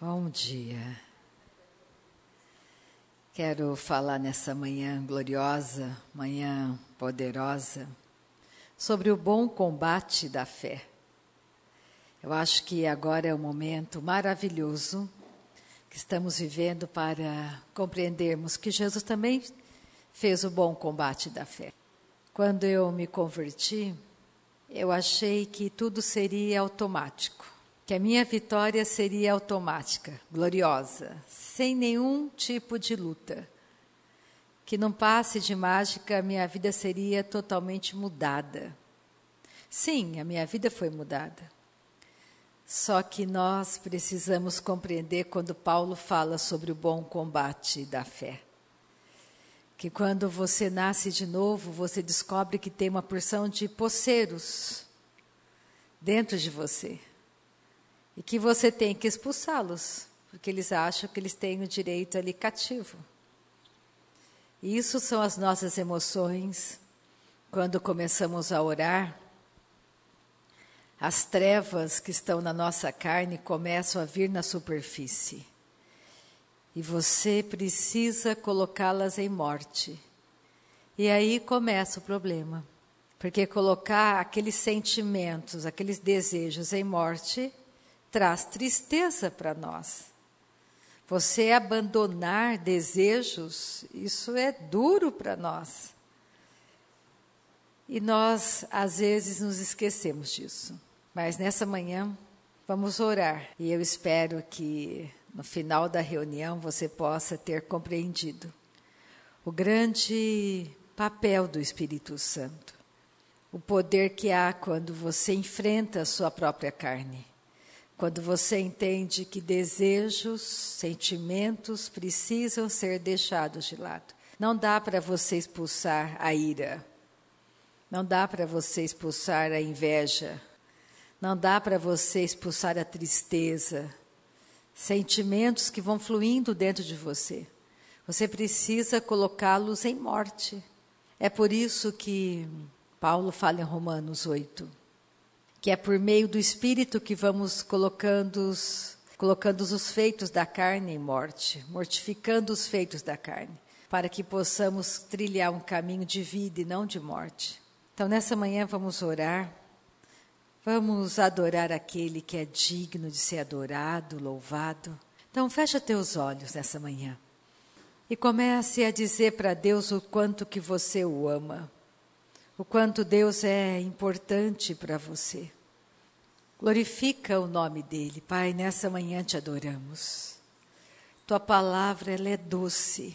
Bom dia. Quero falar nessa manhã gloriosa, manhã poderosa, sobre o bom combate da fé. Eu acho que agora é um momento maravilhoso que estamos vivendo para compreendermos que Jesus também fez o bom combate da fé. Quando eu me converti, eu achei que tudo seria automático. Que a minha vitória seria automática, gloriosa, sem nenhum tipo de luta. Que num passe de mágica a minha vida seria totalmente mudada. Sim, a minha vida foi mudada. Só que nós precisamos compreender quando Paulo fala sobre o bom combate da fé. Que quando você nasce de novo, você descobre que tem uma porção de poceiros dentro de você. E que você tem que expulsá-los, porque eles acham que eles têm o direito ali cativo. E isso são as nossas emoções. Quando começamos a orar, as trevas que estão na nossa carne começam a vir na superfície. E você precisa colocá-las em morte. E aí começa o problema. Porque colocar aqueles sentimentos, aqueles desejos em morte traz tristeza para nós. Você abandonar desejos, isso é duro para nós. E nós, às vezes, nos esquecemos disso. Mas nessa manhã, vamos orar. E eu espero que, no final da reunião, você possa ter compreendido o grande papel do Espírito Santo. O poder que há quando você enfrenta a sua própria carne. Quando você entende que desejos, sentimentos precisam ser deixados de lado. Não dá para você expulsar a ira. Não dá para você expulsar a inveja. Não dá para você expulsar a tristeza. Sentimentos que vão fluindo dentro de você. Você precisa colocá-los em morte. É por isso que Paulo fala em Romanos 8. Que é por meio do Espírito que vamos colocando os feitos da carne em morte, mortificando os feitos da carne, para que possamos trilhar um caminho de vida e não de morte. Então, nessa manhã vamos orar, vamos adorar aquele que é digno de ser adorado, louvado. Então, fecha teus olhos nessa manhã e comece a dizer para Deus o quanto que você o ama. O quanto Deus é importante para você. Glorifica o nome dEle. Pai, nessa manhã te adoramos. Tua palavra, ela é doce.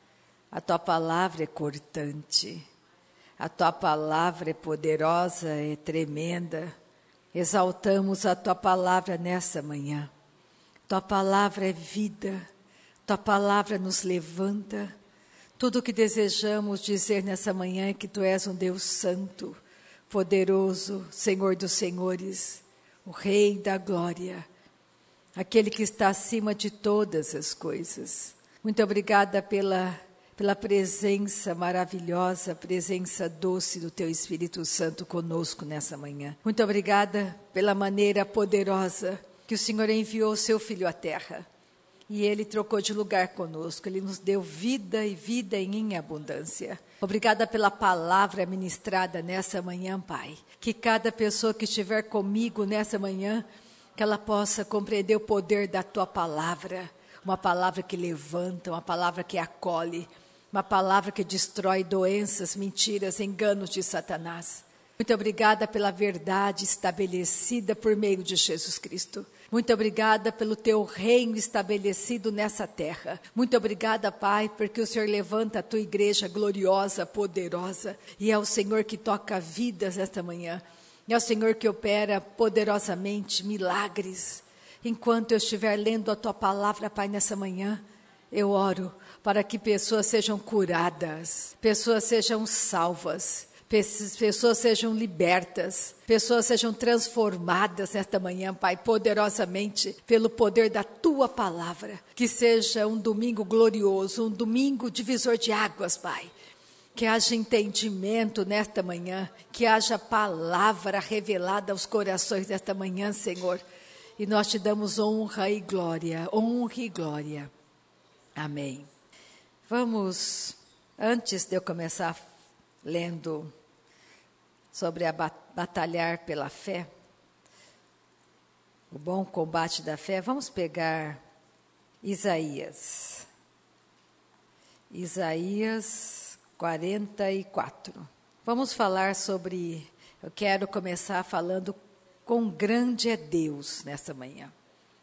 A tua palavra é cortante. A tua palavra é poderosa, é tremenda. Exaltamos a tua palavra nessa manhã. Tua palavra é vida. Tua palavra nos levanta. Tudo o que desejamos dizer nessa manhã é que Tu és um Deus santo, poderoso, Senhor dos senhores, o Rei da glória, aquele que está acima de todas as coisas. Muito obrigada pela presença maravilhosa, presença doce do Teu Espírito Santo conosco nessa manhã. Muito obrigada pela maneira poderosa que o Senhor enviou o Seu Filho à terra. E Ele trocou de lugar conosco, Ele nos deu vida e vida em abundância. Obrigada pela palavra ministrada nessa manhã, Pai. Que cada pessoa que estiver comigo nessa manhã, que ela possa compreender o poder da Tua palavra. Uma palavra que levanta, uma palavra que acolhe, uma palavra que destrói doenças, mentiras, enganos de Satanás. Muito obrigada pela verdade estabelecida por meio de Jesus Cristo. Muito obrigada pelo Teu reino estabelecido nessa terra. Muito obrigada, Pai, porque o Senhor levanta a Tua igreja gloriosa, poderosa. E é o Senhor que toca vidas esta manhã. É o Senhor que opera poderosamente milagres. Enquanto eu estiver lendo a Tua palavra, Pai, nessa manhã, eu oro para que pessoas sejam curadas, pessoas sejam salvas, pessoas sejam libertas, pessoas sejam transformadas nesta manhã, Pai, poderosamente, pelo poder da Tua palavra. Que seja um domingo glorioso, um domingo divisor de águas, Pai. Que haja entendimento nesta manhã, que haja palavra revelada aos corações nesta manhã, Senhor. e nós te damos honra e glória, honra e glória. Amém. Vamos, antes de eu começar lendo sobre a batalhar pela fé, o bom combate da fé, vamos pegar Isaías 44. Vamos falar sobre, eu quero começar falando quão grande é Deus nessa manhã.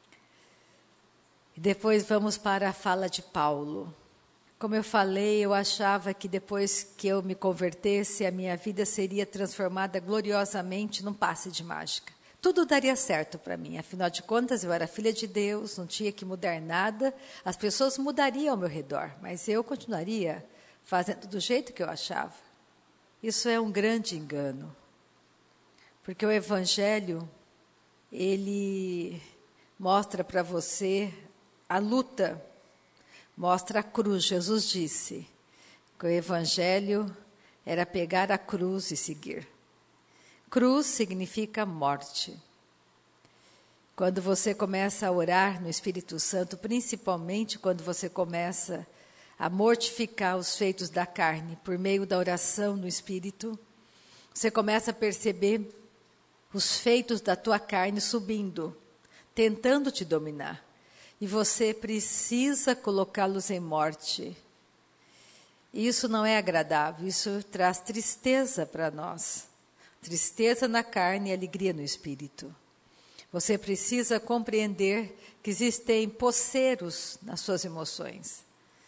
E depois vamos para a fala de Paulo. Como eu falei, eu achava que depois que eu me convertesse, a minha vida seria transformada gloriosamente num passe de mágica. Tudo daria certo para mim, afinal de contas eu era filha de Deus, não tinha que mudar nada, as pessoas mudariam ao meu redor, mas eu continuaria fazendo do jeito que eu achava. Isso é um grande engano, porque o Evangelho, ele mostra para você a luta, mostra a cruz. Jesus disse que o Evangelho era pegar a cruz e seguir. Cruz significa morte. Quando você começa a orar no Espírito Santo, principalmente quando você começa a mortificar os feitos da carne por meio da oração no Espírito, você começa a perceber os feitos da tua carne subindo, tentando te dominar. E você precisa colocá-los em morte. Isso não é agradável, isso traz tristeza para nós. Tristeza na carne e alegria no espírito. Você precisa compreender que existem poceiros nas suas emoções.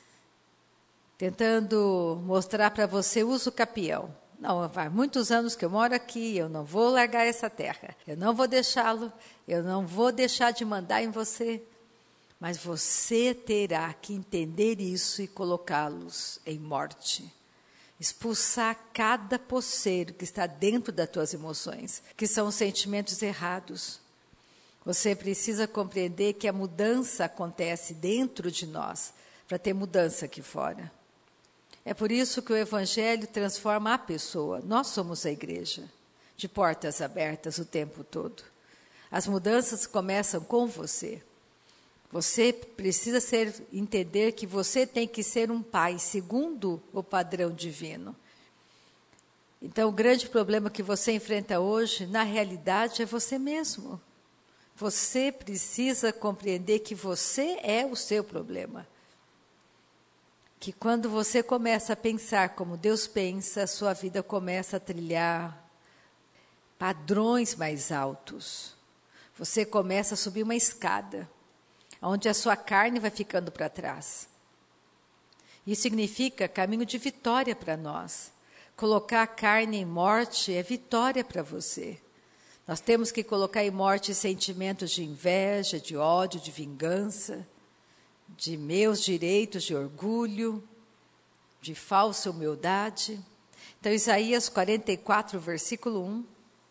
Tentando mostrar para você, usa o capião. Não, há muitos anos que eu moro aqui, eu não vou largar essa terra. Eu não vou deixá-lo, eu não vou deixar de mandar em você. Mas você terá que entender isso e colocá-los em morte. Expulsar cada poceiro que está dentro das tuas emoções, que são os sentimentos errados. Você precisa compreender que a mudança acontece dentro de nós, para ter mudança aqui fora. É por isso que o Evangelho transforma a pessoa. Nós somos a igreja, de portas abertas o tempo todo. As mudanças começam com você. Você precisa entender que você tem que ser um pai segundo o padrão divino. Então, o grande problema que você enfrenta hoje, na realidade, é você mesmo. Você precisa compreender que você é o seu problema. Que quando você começa a pensar como Deus pensa, a sua vida começa a trilhar padrões mais altos. Você começa a subir uma escada, onde a sua carne vai ficando para trás. Isso significa caminho de vitória para nós. Colocar a carne em morte é vitória para você. Nós temos que colocar em morte sentimentos de inveja, de ódio, de vingança, de meus direitos, de orgulho, de falsa humildade. Então, Isaías 44, versículo 1.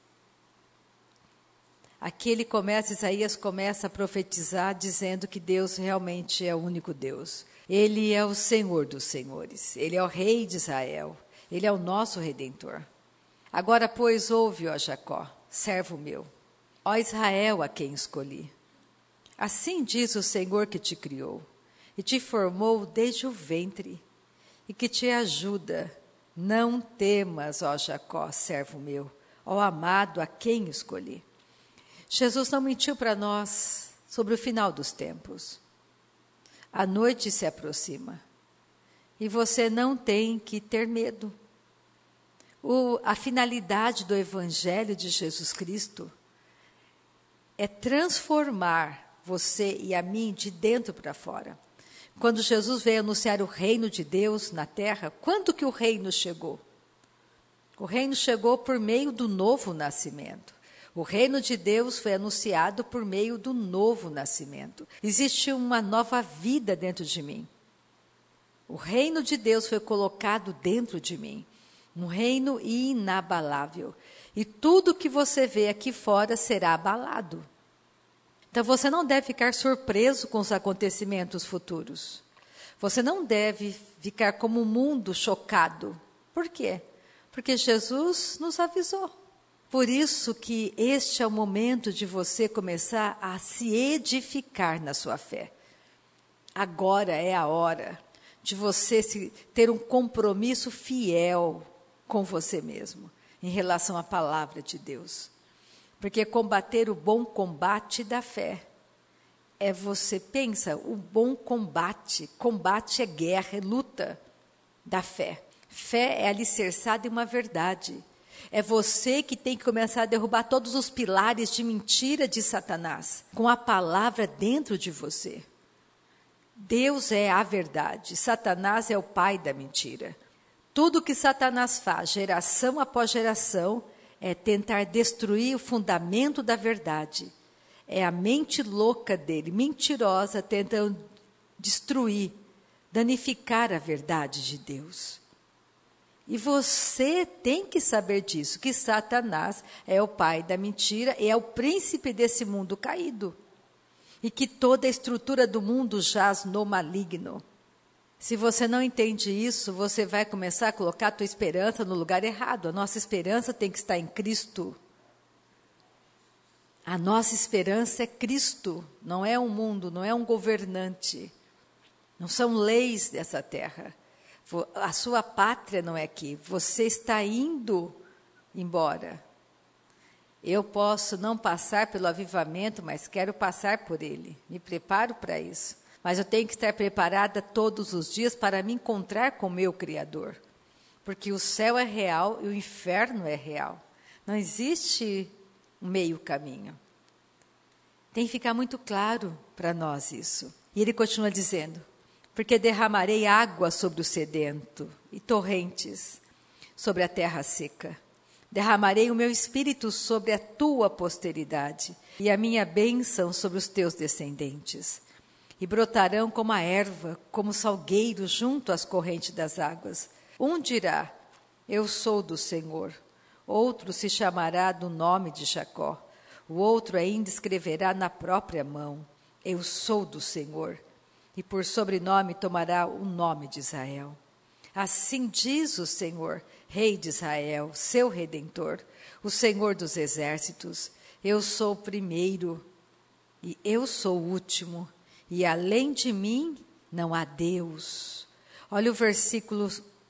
Aqui Isaías começa a profetizar, dizendo que Deus realmente é o único Deus. Ele é o Senhor dos senhores, Ele é o Rei de Israel, Ele é o nosso Redentor. Agora, pois, ouve, ó Jacó, servo meu, ó Israel, a quem escolhi. Assim diz o Senhor que te criou, e te formou desde o ventre, e que te ajuda. Não temas, ó Jacó, servo meu, ó amado, a quem escolhi. Jesus não mentiu para nós sobre o final dos tempos. A noite se aproxima e você não tem que ter medo. A finalidade do Evangelho de Jesus Cristo é transformar você e a mim de dentro para fora. Quando Jesus veio anunciar o reino de Deus na terra, quando que o reino chegou? O reino chegou por meio do novo nascimento. O reino de Deus foi anunciado por meio do novo nascimento. Existe uma nova vida dentro de mim. O reino de Deus foi colocado dentro de mim. Um reino inabalável. E tudo que você vê aqui fora será abalado. Então você não deve ficar surpreso com os acontecimentos futuros. Você não deve ficar como o mundo chocado. Por quê? Porque Jesus nos avisou. Por isso que este é o momento de você começar a se edificar na sua fé. Agora é a hora de você ter um compromisso fiel com você mesmo, em relação à palavra de Deus. Porque combater o bom combate da fé é você, pensa, o bom combate é guerra, é luta da fé. Fé é alicerçada em uma verdade. É você que tem que começar a derrubar todos os pilares de mentira de Satanás, com a palavra dentro de você. Deus é a verdade, Satanás é o pai da mentira. Tudo que Satanás faz, geração após geração, é tentar destruir o fundamento da verdade. É a mente louca dele, mentirosa, tentando destruir, danificar a verdade de Deus. E você tem que saber disso, que Satanás é o pai da mentira, é o príncipe desse mundo caído. E que toda a estrutura do mundo jaz no maligno. Se você não entende isso, você vai começar a colocar a tua esperança no lugar errado. A nossa esperança tem que estar em Cristo. A nossa esperança é Cristo, não é um mundo, não é um governante. Não são leis dessa terra. A sua pátria não é aqui. Você está indo embora. Eu posso não passar pelo avivamento, mas quero passar por ele. Me preparo para isso. Mas eu tenho que estar preparada todos os dias para me encontrar com o meu Criador. Porque o céu é real e o inferno é real. Não existe um meio caminho. Tem que ficar muito claro para nós isso. E ele continua dizendo, porque derramarei água sobre o sedento e torrentes sobre a terra seca. Derramarei o meu espírito sobre a tua posteridade e a minha bênção sobre os teus descendentes. E brotarão como a erva, como salgueiros junto às correntes das águas. Um dirá, eu sou do Senhor. Outro se chamará do nome de Jacó. O outro ainda escreverá na própria mão, eu sou do Senhor. E por sobrenome tomará o nome de Israel. Assim diz o Senhor, Rei de Israel, seu Redentor, o Senhor dos exércitos, eu sou o primeiro e eu sou o último, e além de mim não há Deus. Olha o versículo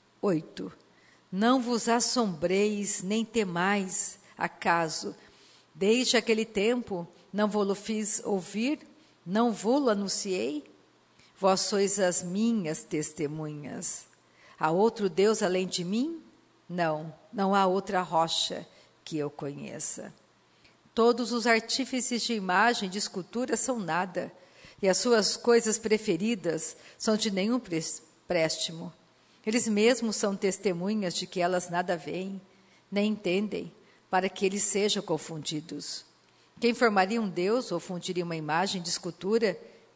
8. Não vos assombreis, nem temais, acaso, desde aquele tempo não vos fiz ouvir, não vos anunciei? Vós sois as minhas testemunhas. Há outro Deus além de mim? Não, não há outra rocha que eu conheça. Todos os artífices de imagem, de escultura, são nada, e as suas coisas preferidas são de nenhum préstimo. Eles mesmos são testemunhas de que elas nada veem, nem entendem, para que eles sejam confundidos. Quem formaria um Deus ou fundiria uma imagem de escultura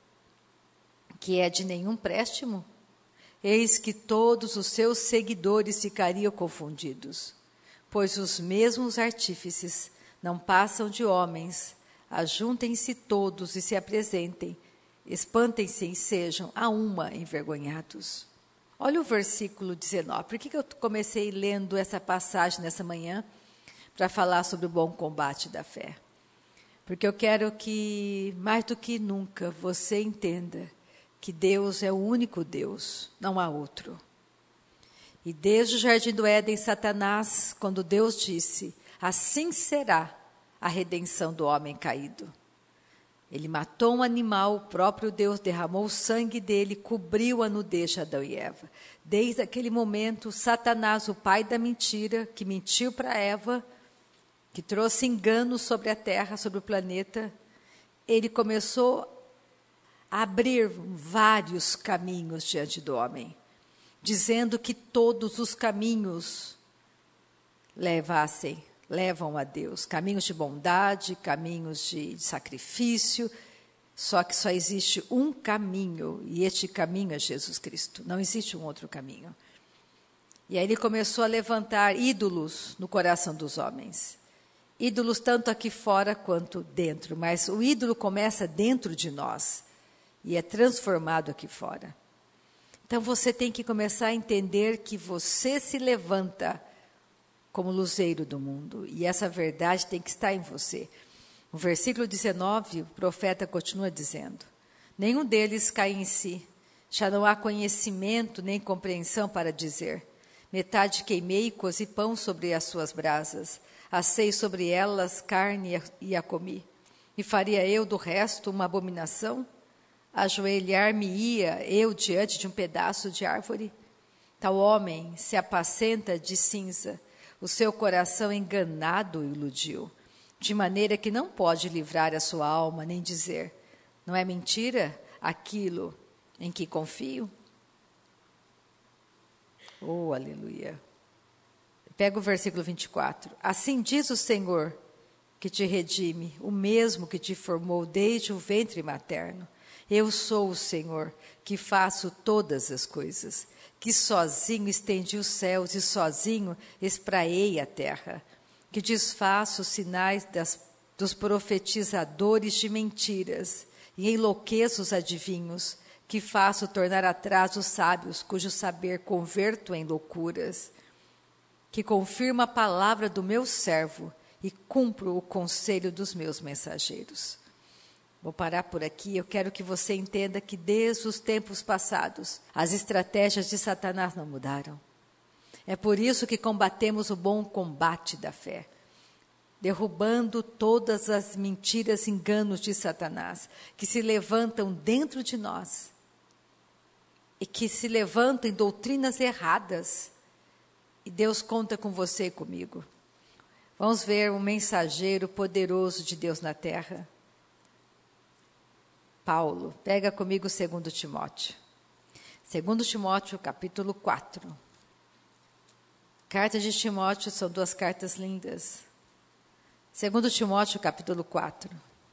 que é de nenhum préstimo? Eis que todos os seus seguidores ficariam confundidos, pois os mesmos artífices não passam de homens. Ajuntem-se todos e se apresentem, espantem-se e sejam a uma envergonhados. Olha o versículo 19. Por que eu comecei lendo essa passagem nessa manhã? Para falar sobre o bom combate da fé. Porque eu quero que, mais do que nunca, você entenda que Deus é o único Deus, não há outro. E desde o jardim do Éden, Satanás, quando Deus disse, assim será a redenção do homem caído. Ele matou um animal, o próprio Deus derramou o sangue dele, cobriu a nudez de Adão e Eva. Desde aquele momento, Satanás, o pai da mentira, que mentiu para Eva, que trouxe engano sobre a terra, sobre o planeta, ele começou a abrir vários caminhos diante do homem, dizendo que todos os caminhos levam a Deus, caminhos de bondade, caminhos de sacrifício, só que só existe um caminho, e este caminho é Jesus Cristo, não existe um outro caminho. E aí ele começou a levantar ídolos no coração dos homens, ídolos tanto aqui fora quanto dentro, mas o ídolo começa dentro de nós e é transformado aqui fora. Então você tem que começar a entender que você se levanta como luzeiro do mundo. E essa verdade tem que estar em você. No versículo 19, o profeta continua dizendo: nenhum deles cai em si, já não há conhecimento nem compreensão para dizer. Metade queimei e cozi pão sobre as suas brasas, assei sobre elas carne e a comi. E faria eu do resto uma abominação? Ajoelhar-me-ia eu diante de um pedaço de árvore? Tal homem se apacenta de cinza, o seu coração enganado o iludiu, de maneira que não pode livrar a sua alma, nem dizer: não é mentira aquilo em que confio? Oh, aleluia! Pega o versículo 24. Assim diz o Senhor, que te redime, o mesmo que te formou desde o ventre materno. Eu sou o Senhor, que faço todas as coisas, que sozinho estendi os céus e sozinho espraiei a terra, que desfaço os sinais dos profetizadores de mentiras e enlouqueço os adivinhos, que faço tornar atrás os sábios, cujo saber converto em loucuras, que confirmo a palavra do meu servo e cumpro o conselho dos meus mensageiros. Vou parar por aqui. Eu quero que você entenda que desde os tempos passados, as estratégias de Satanás não mudaram. É por isso que combatemos o bom combate da fé, derrubando todas as mentiras e enganos de Satanás, que se levantam dentro de nós, e que se levantam em doutrinas erradas. E Deus conta com você e comigo. Vamos ver um mensageiro poderoso de Deus na terra. Paulo, pega comigo 2 Timóteo. 2 Timóteo, capítulo 4. Carta de Timóteo são 2 cartas lindas. 2 Timóteo, capítulo 4.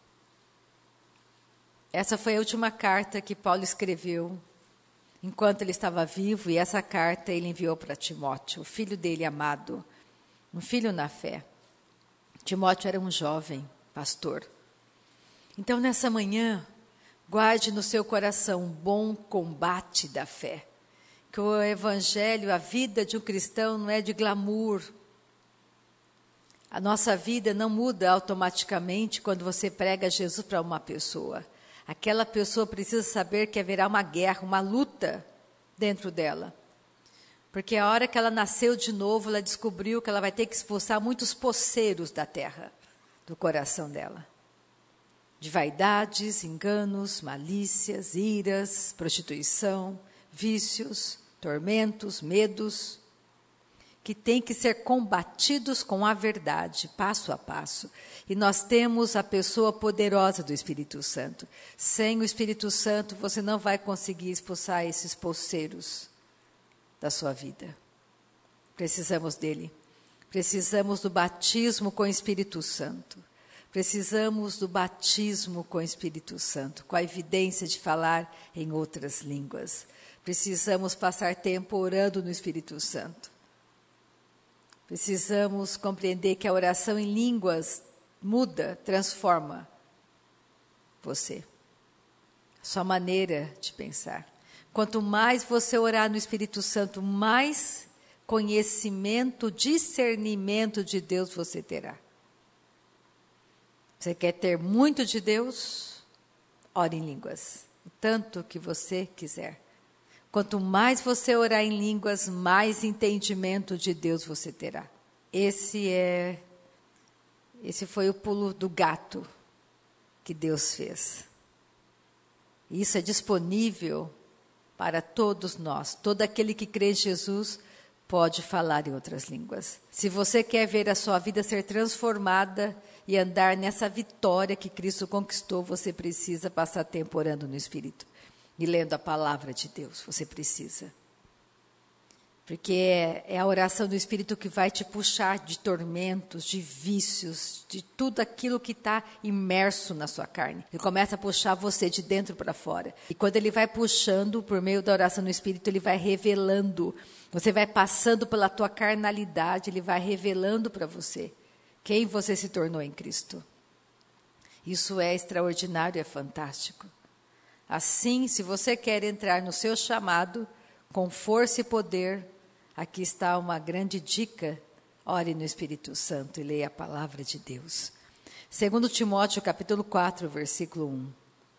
Essa foi a última carta que Paulo escreveu enquanto ele estava vivo, e essa carta ele enviou para Timóteo, o filho dele amado, um filho na fé. Timóteo era um jovem pastor. Então, nessa manhã, guarde no seu coração um bom combate da fé. Que o evangelho, a vida de um cristão não é de glamour. A nossa vida não muda automaticamente quando você prega Jesus para uma pessoa. Aquela pessoa precisa saber que haverá uma guerra, uma luta dentro dela. Porque a hora que ela nasceu de novo, ela descobriu que ela vai ter que expulsar muitos poceiros da terra, do coração dela. De vaidades, enganos, malícias, iras, prostituição, vícios, tormentos, medos, que têm que ser combatidos com a verdade, passo a passo. E nós temos a pessoa poderosa do Espírito Santo. Sem o Espírito Santo, você não vai conseguir expulsar esses poceiros da sua vida. Precisamos dele. Precisamos do batismo com o Espírito Santo. Precisamos do batismo com o Espírito Santo, com a evidência de falar em outras línguas. Precisamos passar tempo orando no Espírito Santo. Precisamos compreender que a oração em línguas muda, transforma você, a sua maneira de pensar. Quanto mais você orar no Espírito Santo, mais conhecimento, discernimento de Deus você terá. Você quer ter muito de Deus? Ore em línguas, o tanto que você quiser. Quanto mais você orar em línguas, mais entendimento de Deus você terá. Esse foi o pulo do gato que Deus fez. Isso é disponível para todos nós. Todo aquele que crê em Jesus pode falar em outras línguas. Se você quer ver a sua vida ser transformada e andar nessa vitória que Cristo conquistou, você precisa passar tempo orando no Espírito e lendo a palavra de Deus. Você precisa. Porque é a oração do Espírito que vai te puxar de tormentos, de vícios, de tudo aquilo que está imerso na sua carne. Ele começa a puxar você de dentro para fora. E quando ele vai puxando, por meio da oração do Espírito, ele vai revelando. Você vai passando pela tua carnalidade, ele vai revelando para você quem você se tornou em Cristo. Isso é extraordinário, é fantástico. Assim, se você quer entrar no seu chamado, com força e poder, aqui está uma grande dica Ore no Espírito Santo e leia a palavra de Deus. 2 Timóteo, capítulo 4, versículo 1.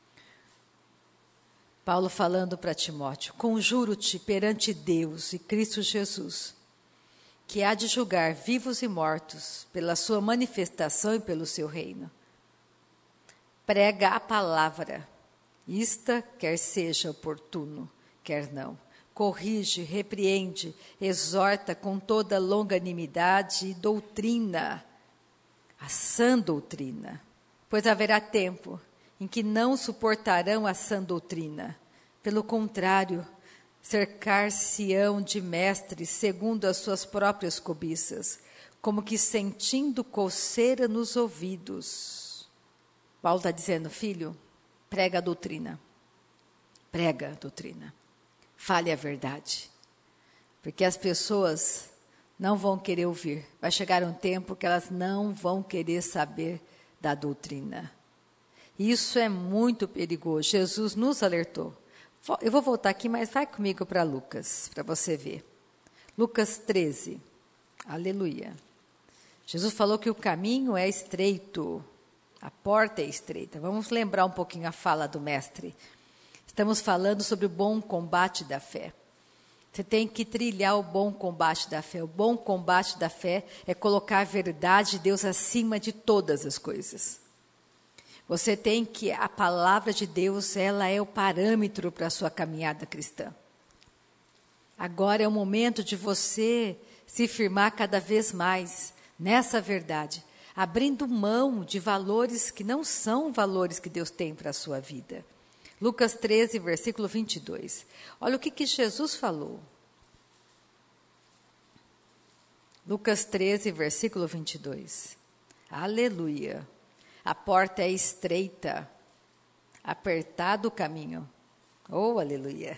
Paulo falando para Timóteo: conjuro-te perante Deus e Cristo Jesus, que há de julgar vivos e mortos pela sua manifestação e pelo seu reino. Prega a palavra, esta quer seja oportuno, quer não. Corrige, repreende, exorta com toda longanimidade e doutrina, a sã doutrina, pois haverá tempo em que não suportarão a sã doutrina. Pelo contrário, cercar-se-ão de mestres segundo as suas próprias cobiças, como que sentindo coceira nos ouvidos. Paulo está dizendo: filho, prega a doutrina. Prega a doutrina. Fale a verdade. Porque as pessoas não vão querer ouvir. Vai chegar um tempo que elas não vão querer saber da doutrina. Isso é muito perigoso. Jesus nos alertou. Eu vou voltar aqui, mas vai comigo para Lucas, para você ver. Lucas 13. Aleluia. Jesus falou que o caminho é estreito, a porta é estreita. Vamos lembrar um pouquinho a fala do mestre. Estamos falando sobre o bom combate da fé. Você tem que trilhar o bom combate da fé. O bom combate da fé é colocar a verdade de Deus acima de todas as coisas. Você tem que, a palavra de Deus, ela é o parâmetro para a sua caminhada cristã. Agora é o momento de você se firmar cada vez mais nessa verdade, abrindo mão de valores que não são valores que Deus tem para a sua vida. Lucas 13, versículo 22. Olha o que Jesus falou. Lucas 13, versículo 22. Aleluia. A porta é estreita, apertado o caminho. Oh, aleluia.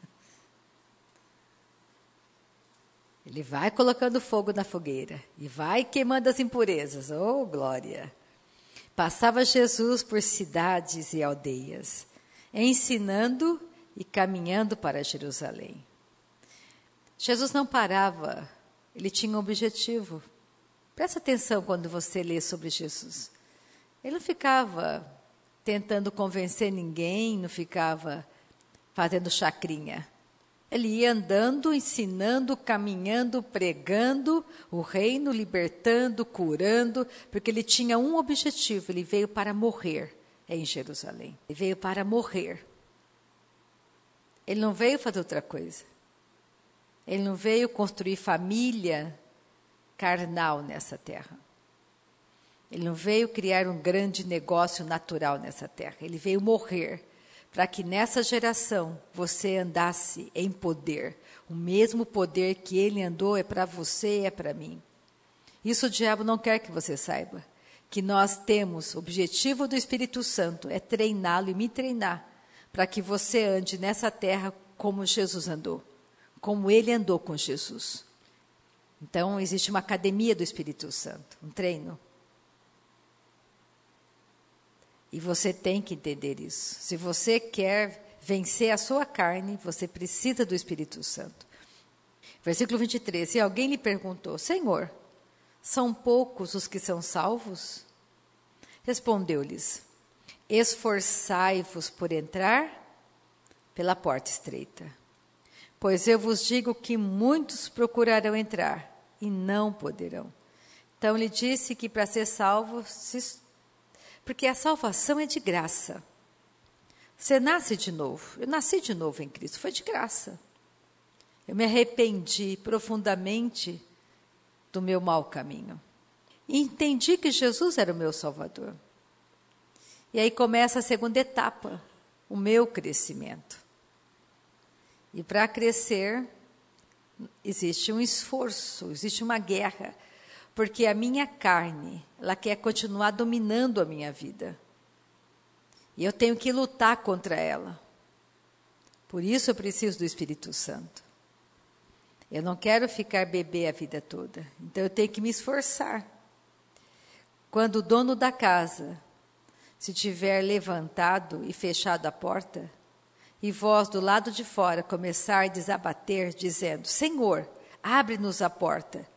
Ele vai colocando fogo na fogueira e vai queimando as impurezas. Oh, glória. Passava Jesus por cidades e aldeias, ensinando e caminhando para Jerusalém. Jesus não parava, ele tinha um objetivo. Presta atenção quando você lê sobre Jesus. Ele não ficava tentando convencer ninguém, não ficava fazendo chacrinha. Ele ia andando, ensinando, caminhando, pregando o reino, libertando, curando, porque ele tinha um objetivo, ele veio para morrer em Jerusalém. Ele veio para morrer. Ele não veio fazer outra coisa. Ele não veio construir família carnal nessa terra. Ele não veio criar um grande negócio natural nessa terra. Ele veio morrer para que nessa geração você andasse em poder. O mesmo poder que ele andou é para você e é para mim. Isso o diabo não quer que você saiba. Que nós temos, o objetivo do Espírito Santo é treiná-lo e me treinar para que você ande nessa terra como Jesus andou. Como ele andou com Jesus. Então, existe uma academia do Espírito Santo, um treino. E você tem que entender isso. Se você quer vencer a sua carne, você precisa do Espírito Santo. Versículo 23. E alguém lhe perguntou: Senhor, são poucos os que são salvos? Respondeu-lhes: esforçai-vos por entrar pela porta estreita. Pois eu vos digo que muitos procurarão entrar e não poderão. Então ele disse que para ser salvo, porque a salvação é de graça. Você nasce de novo. Eu nasci de novo em Cristo, foi de graça. Eu me arrependi profundamente do meu mau caminho. E entendi que Jesus era o meu Salvador. E aí começa a segunda etapa, o meu crescimento. E para crescer, existe um esforço, existe uma guerra. Porque a minha carne, ela quer continuar dominando a minha vida. E eu tenho que lutar contra ela. Por isso eu preciso do Espírito Santo. Eu não quero ficar bebê a vida toda. Então eu tenho que me esforçar. Quando o dono da casa se tiver levantado e fechado a porta, e vós do lado de fora começar a desabater, dizendo: Senhor, abre-nos a porta.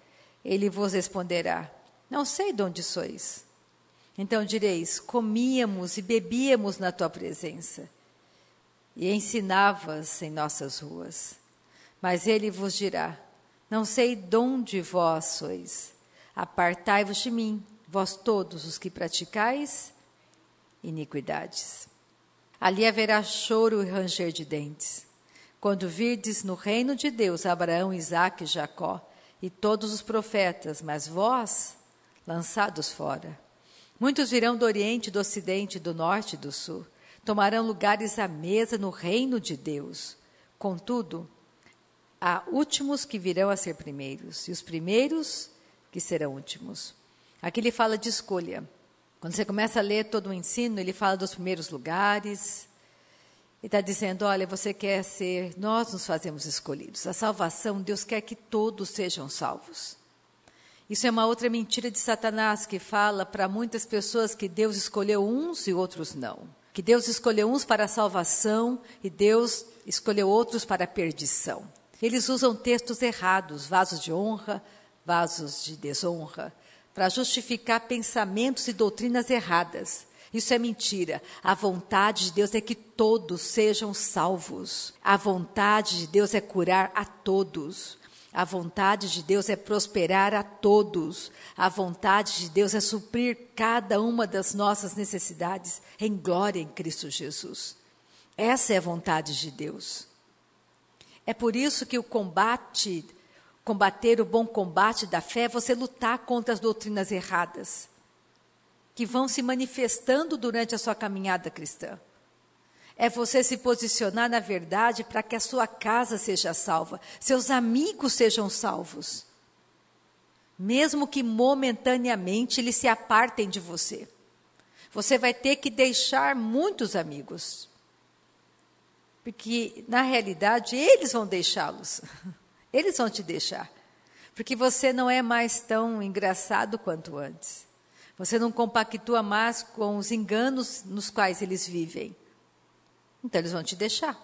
Ele vos responderá: não sei de onde sois. Então direis: comíamos e bebíamos na tua presença, e ensinavas em nossas ruas. Mas ele vos dirá: não sei de onde vós sois. Apartai-vos de mim, vós todos os que praticais iniquidades. Ali haverá choro e ranger de dentes, quando virdes no reino de Deus Abraão, Isaque e Jacó, e todos os profetas, mas vós, lançados fora. Muitos virão do Oriente, do Ocidente, do Norte e do Sul. Tomarão lugares à mesa no reino de Deus. Contudo, há últimos que virão a ser primeiros, e os primeiros que serão últimos. Aqui ele fala de escolha. Quando você começa a ler todo o ensino, ele fala dos primeiros lugares. Ele está dizendo, olha, você quer ser, nós nos fazemos escolhidos. A salvação, Deus quer que todos sejam salvos. Isso é uma outra mentira de Satanás, que fala para muitas pessoas que Deus escolheu uns e outros não. Que Deus escolheu uns para a salvação e Deus escolheu outros para a perdição. Eles usam textos errados, vasos de honra, vasos de desonra, para justificar pensamentos e doutrinas erradas. Isso é mentira. A vontade de Deus é que todos sejam salvos. A vontade de Deus é curar a todos. A vontade de Deus é prosperar a todos. A vontade de Deus é suprir cada uma das nossas necessidades em glória em Cristo Jesus. Essa é a vontade de Deus. É por isso que combater o bom combate da fé é você lutar contra as doutrinas erradas, que vão se manifestando durante a sua caminhada cristã. É você se posicionar na verdade para que a sua casa seja salva, seus amigos sejam salvos. Mesmo que momentaneamente eles se apartem de você. Você vai ter que deixar muitos amigos. Porque, na realidade, eles vão deixá-los. Eles vão te deixar. Porque você não é mais tão engraçado quanto antes. Você não compactua mais com os enganos nos quais eles vivem. Então, eles vão te deixar.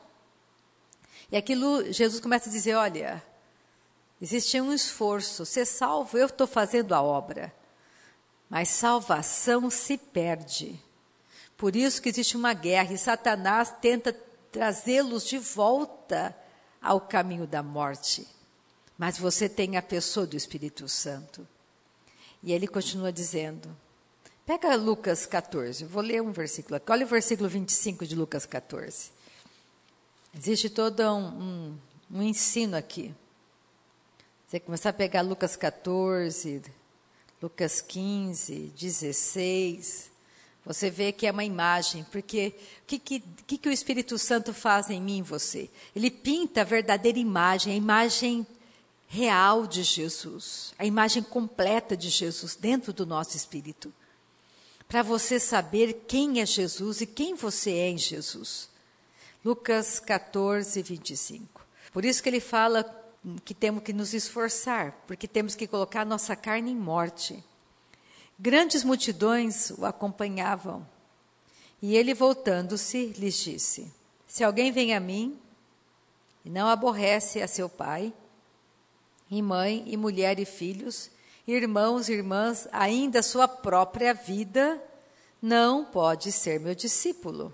E aquilo, Jesus começa a dizer, olha, existe um esforço. Ser salvo, eu estou fazendo a obra. Mas salvação se perde. Por isso que existe uma guerra. E Satanás tenta trazê-los de volta ao caminho da morte. Mas você tem a pessoa do Espírito Santo. E ele continua dizendo, pega Lucas 14, vou ler um versículo aqui. Olha o versículo 25 de Lucas 14. Existe todo um ensino aqui. Você começar a pegar Lucas 14, Lucas 15, 16... Você vê que é uma imagem, porque o que o Espírito Santo faz em mim e em você? Ele pinta a verdadeira imagem, a imagem real de Jesus, a imagem completa de Jesus dentro do nosso espírito. Para você saber quem é Jesus e quem você é em Jesus. Lucas 14, 25. Por isso que ele fala que temos que nos esforçar, porque temos que colocar a nossa carne em morte. Grandes multidões o acompanhavam. E ele, voltando-se, lhes disse, se alguém vem a mim e não aborrece a seu pai, e mãe, e mulher, e filhos, irmãos e irmãs, ainda a sua própria vida, não pode ser meu discípulo.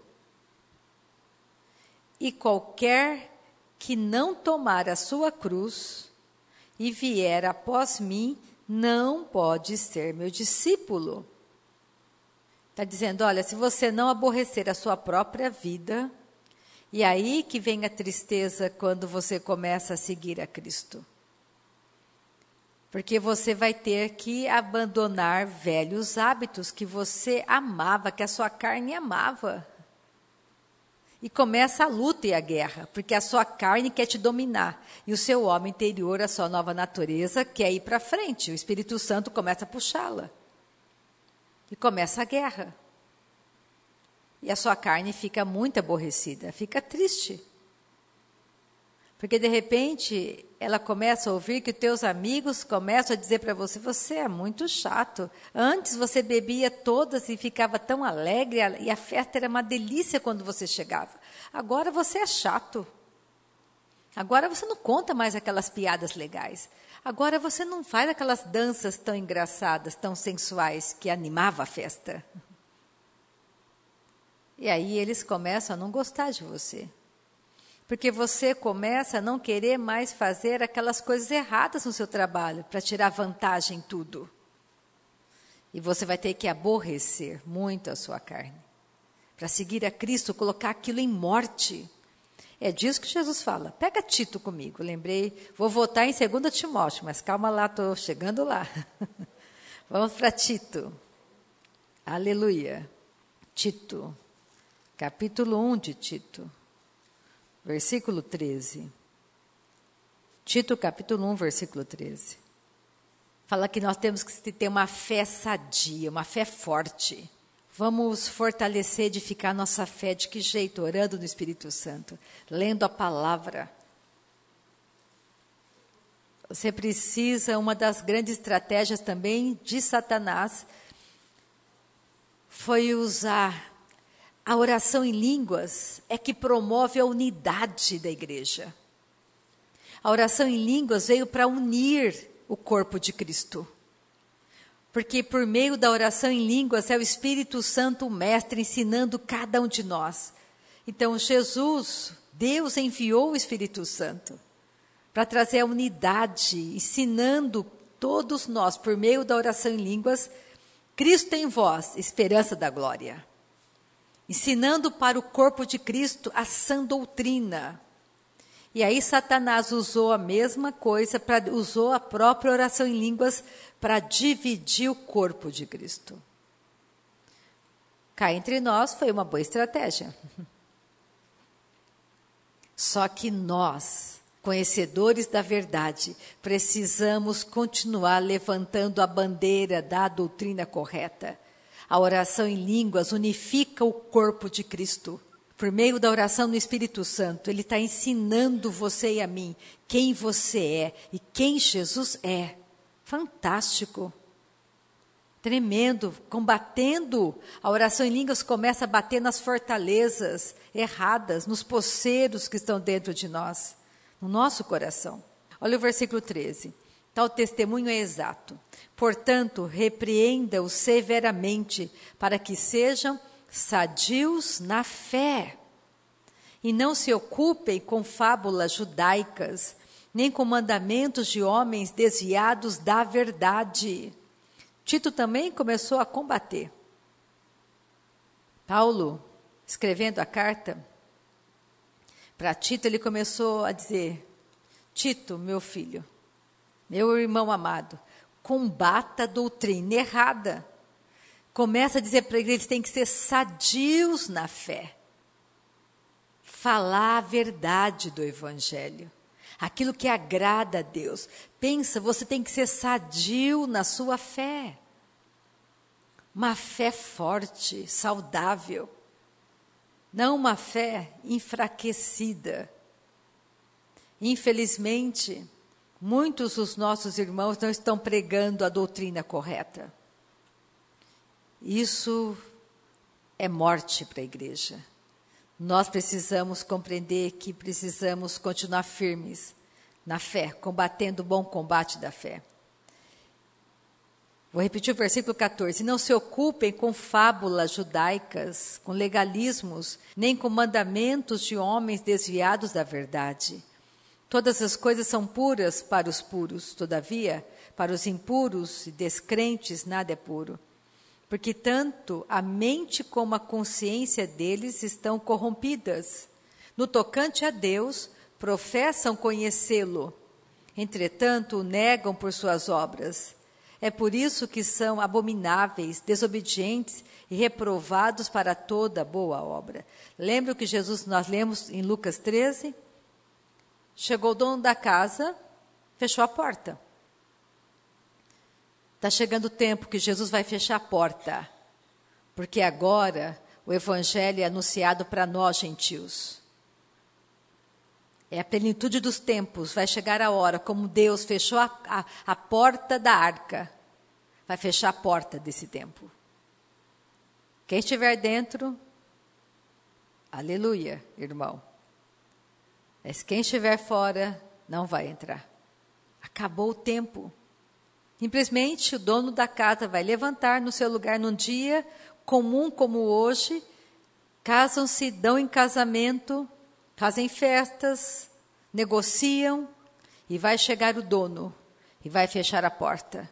E qualquer que não tomar a sua cruz e vier após mim, não pode ser meu discípulo. Está dizendo, olha, se você não aborrecer a sua própria vida, e aí que vem a tristeza quando você começa a seguir a Cristo. Porque você vai ter que abandonar velhos hábitos que você amava, que a sua carne amava. E começa a luta e a guerra, porque a sua carne quer te dominar. E o seu homem interior, a sua nova natureza, quer ir para frente. O Espírito Santo começa a puxá-la. E começa a guerra. E a sua carne fica muito aborrecida, fica triste. Porque, de repente, ela começa a ouvir que os teus amigos começam a dizer para você, você é muito chato. Antes você bebia todas e ficava tão alegre, e a festa era uma delícia quando você chegava. Agora você é chato. Agora você não conta mais aquelas piadas legais. Agora você não faz aquelas danças tão engraçadas, tão sensuais, que animava a festa. E aí eles começam a não gostar de você. Porque você começa a não querer mais fazer aquelas coisas erradas no seu trabalho, para tirar vantagem em tudo. E você vai ter que aborrecer muito a sua carne. Para seguir a Cristo, colocar aquilo em morte. É disso que Jesus fala. Pega Tito comigo, lembrei. Vou voltar em 2 Timóteo, mas calma lá, estou chegando lá. Vamos para Tito. Aleluia. Tito, capítulo 1 de Tito, versículo 13. Tito, capítulo 1, versículo 13. Fala que nós temos que ter uma fé sadia, uma fé forte. Vamos fortalecer, edificar nossa fé. De que jeito? Orando no Espírito Santo, lendo a palavra. Você precisa, uma das grandes estratégias também de Satanás foi usar a oração em línguas, é que promove a unidade da igreja. A oração em línguas veio para unir o corpo de Cristo. Porque por meio da oração em línguas é o Espírito Santo o mestre ensinando cada um de nós. Então Jesus, Deus enviou o Espírito Santo para trazer a unidade, ensinando todos nós por meio da oração em línguas, Cristo em vós, esperança da glória. Ensinando para o corpo de Cristo a sã doutrina. E aí Satanás usou a mesma coisa, usou a própria oração em línguas para dividir o corpo de Cristo. Cá entre nós foi uma boa estratégia. Só que nós, conhecedores da verdade, precisamos continuar levantando a bandeira da doutrina correta. A oração em línguas unifica o corpo de Cristo. Por meio da oração no Espírito Santo, Ele está ensinando você e a mim quem você é e quem Jesus é. Fantástico. Tremendo. Combatendo. A oração em línguas começa a bater nas fortalezas erradas, nos poceiros que estão dentro de nós, no nosso coração. Olha o versículo 13. Tal testemunho é exato. Portanto, repreenda-os severamente, para que sejam sadios na fé, e não se ocupem com fábulas judaicas, nem com mandamentos de homens desviados da verdade. Tito também começou a combater. Paulo, escrevendo a carta para Tito, ele começou a dizer: Tito, meu filho, meu irmão amado, combata a doutrina errada. Começa a dizer para eles que eles têm que ser sadios na fé. Falar a verdade do Evangelho. Aquilo que agrada a Deus. Pensa, você tem que ser sadio na sua fé. Uma fé forte, saudável. Não uma fé enfraquecida. Infelizmente, muitos dos nossos irmãos não estão pregando a doutrina correta. Isso é morte para a igreja. Nós precisamos compreender que precisamos continuar firmes na fé, combatendo o bom combate da fé. Vou repetir o versículo 14. Não se ocupem com fábulas judaicas, com legalismos, nem com mandamentos de homens desviados da verdade. Todas as coisas são puras para os puros, todavia, para os impuros e descrentes nada é puro. Porque tanto a mente como a consciência deles estão corrompidas. No tocante a Deus, professam conhecê-lo, entretanto o negam por suas obras. É por isso que são abomináveis, desobedientes e reprovados para toda boa obra. Lembra o que nós lemos em Lucas 13? Chegou o dono da casa, fechou a porta. Está chegando o tempo que Jesus vai fechar a porta, porque agora o Evangelho é anunciado para nós, gentios. É a plenitude dos tempos, vai chegar a hora, como Deus fechou a porta da arca, vai fechar a porta desse tempo. Quem estiver dentro, aleluia, irmão. Mas quem estiver fora, não vai entrar. Acabou o tempo. Simplesmente o dono da casa vai levantar no seu lugar num dia comum como hoje, casam-se, dão em casamento, fazem festas, negociam, e vai chegar o dono e vai fechar a porta.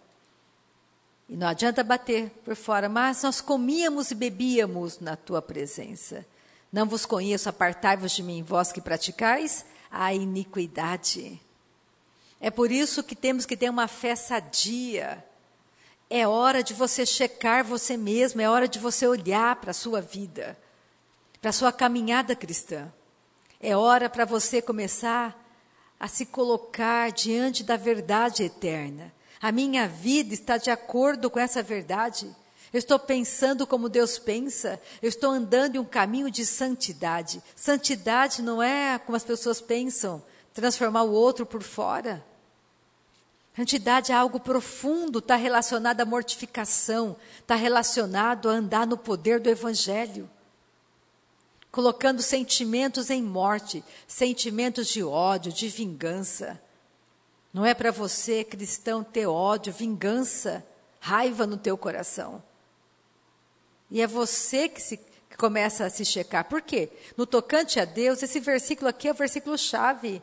E não adianta bater por fora, mas nós comíamos e bebíamos na tua presença. Não vos conheço, apartai-vos de mim, vós que praticais a iniquidade. É por isso que temos que ter uma fé sadia. É hora de você checar você mesmo, é hora de você olhar para a sua vida, para a sua caminhada cristã. É hora para você começar a se colocar diante da verdade eterna. A minha vida está de acordo com essa verdade. Eu estou pensando como Deus pensa. Eu estou andando em um caminho de santidade. Santidade não é como as pessoas pensam, transformar o outro por fora. Santidade é algo profundo, está relacionado à mortificação, está relacionado a andar no poder do Evangelho. Colocando sentimentos em morte, sentimentos de ódio, de vingança. Não é para você, cristão, ter ódio, vingança, raiva no teu coração. E é você que começa a se checar. Por quê? No tocante a Deus, esse versículo aqui é o versículo-chave.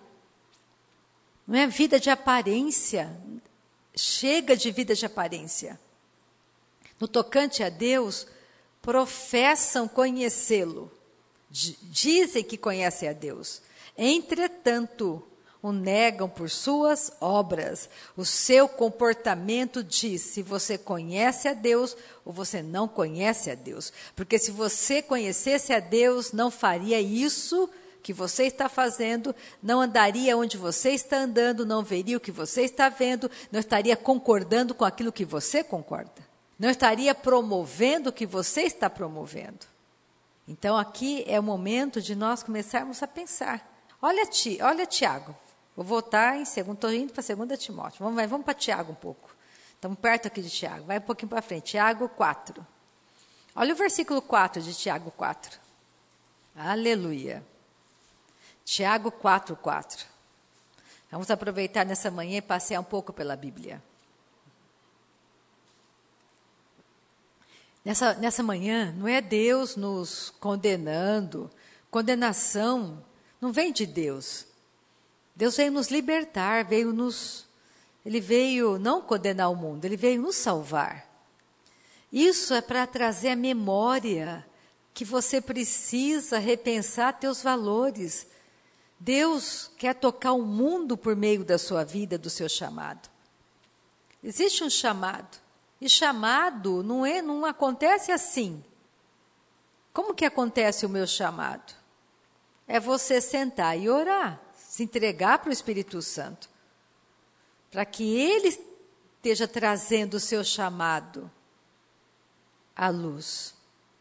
Não é vida de aparência. Chega de vida de aparência. No tocante a Deus, professam conhecê-lo. Dizem que conhecem a Deus. Entretanto, o negam por suas obras. O seu comportamento diz se você conhece a Deus ou você não conhece a Deus. Porque se você conhecesse a Deus, não faria isso que você está fazendo, não andaria onde você está andando, não veria o que você está vendo, não estaria concordando com aquilo que você concorda. Não estaria promovendo o que você está promovendo. Então aqui é o momento de nós começarmos a pensar. Olha Tiago. Vou voltar estou indo para 2 Timóteo. Vamos para Tiago um pouco. Estamos perto aqui de Tiago. Vai um pouquinho para frente. Tiago 4. Olha o versículo 4 de Tiago 4. Aleluia. Tiago 4:4. Vamos aproveitar nessa manhã e passear um pouco pela Bíblia. Nessa manhã, não é Deus nos condenando. Condenação não vem de Deus. Deus veio nos libertar, Ele veio não condenar o mundo, Ele veio nos salvar. Isso é para trazer a memória que você precisa repensar teus valores. Deus quer tocar o mundo por meio da sua vida, do seu chamado. Existe um chamado. E chamado não acontece assim. Como que acontece o meu chamado? É você sentar e orar, se entregar para o Espírito Santo, para que Ele esteja trazendo o seu chamado à luz.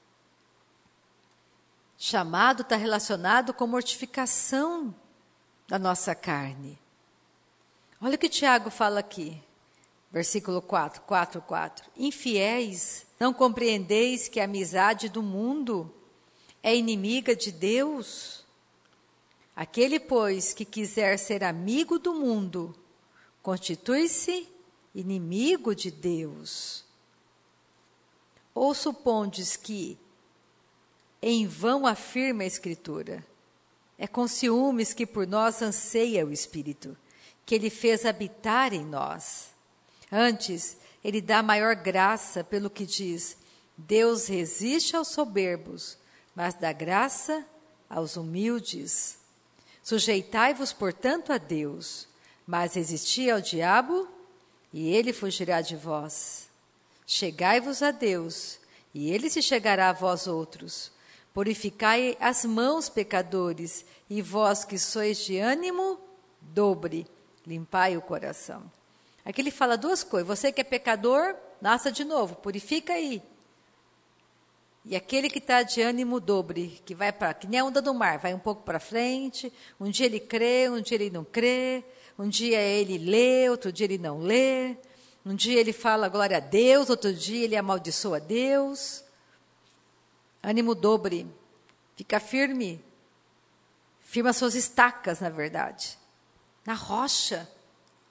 Chamado está relacionado com mortificação da nossa carne. Olha o que Tiago fala aqui. Versículo 4:4. Infiéis, não compreendeis que a amizade do mundo é inimiga de Deus? Aquele, pois, que quiser ser amigo do mundo, constitui-se inimigo de Deus. Ou supondes que em vão afirma a Escritura? É com ciúmes que por nós anseia o Espírito, que Ele fez habitar em nós. Antes, Ele dá maior graça pelo que diz, Deus resiste aos soberbos, mas dá graça aos humildes. Sujeitai-vos, portanto, a Deus, mas resisti ao diabo, e ele fugirá de vós. Chegai-vos a Deus, e ele se chegará a vós outros. Purificai as mãos, pecadores, e vós que sois de ânimo dobre, limpai o coração. Aqui ele fala duas coisas. Você que é pecador, nasça de novo, purifica aí. E aquele que está de ânimo dobre, que nem a onda do mar, vai um pouco para frente, um dia ele crê, um dia ele não crê, um dia ele lê, outro dia ele não lê, um dia ele fala glória a Deus, outro dia ele amaldiçoa a Deus. Ânimo dobre, fica firme, firma suas estacas, na verdade, na rocha.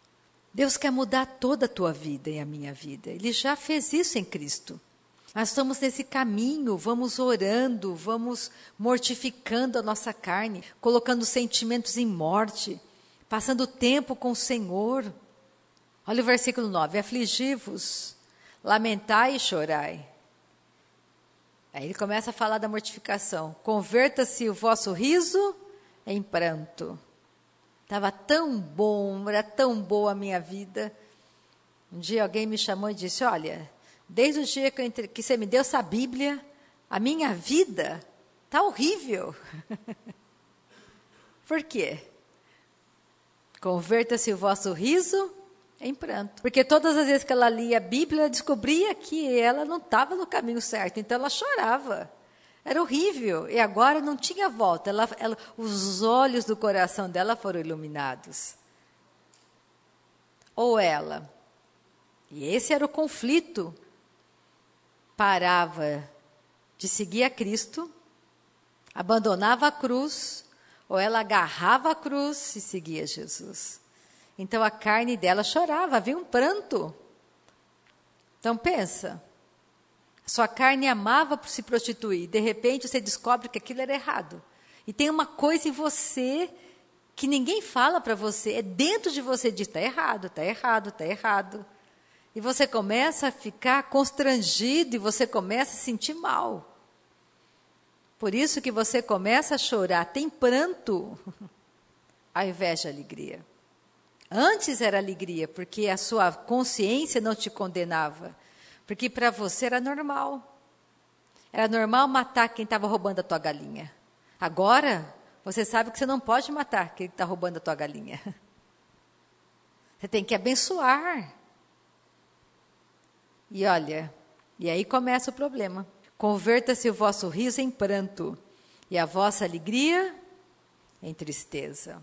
Deus quer mudar toda a tua vida e a minha vida. Ele já fez isso em Cristo. Nós estamos nesse caminho, vamos orando, vamos mortificando a nossa carne, colocando sentimentos em morte, passando tempo com o Senhor. Olha o versículo 9: afligi-vos, lamentai e chorai. Aí ele começa a falar da mortificação. Converta-se o vosso riso em pranto. Estava tão bom, era tão boa a minha vida. Um dia alguém me chamou e disse: olha, desde o dia que você me deu essa Bíblia, a minha vida está horrível. Por quê? Converta-se o vosso riso em pranto. Porque todas as vezes que ela lia a Bíblia, ela descobria que ela não estava no caminho certo. Então ela chorava. Era horrível. E agora não tinha volta. Os olhos do coração dela foram iluminados. Ou ela, e esse era o conflito, parava de seguir a Cristo, abandonava a cruz, ou ela agarrava a cruz e seguia Jesus. Então a carne dela chorava, havia um pranto. Então pensa, sua carne amava por se prostituir, de repente você descobre que aquilo era errado. E tem uma coisa em você que ninguém fala para você, é dentro de você, diz: está errado, está errado, está errado. E você começa a ficar constrangido e você começa a se sentir mal. Por isso que você começa a chorar, tem pranto, ao invés de alegria. Antes era alegria, porque a sua consciência não te condenava. Porque para você era normal. Era normal matar quem estava roubando a tua galinha. Agora, você sabe que você não pode matar quem está roubando a tua galinha. Você tem que abençoar. E olha, e aí começa o problema. Converta-se o vosso riso em pranto, e a vossa alegria em tristeza.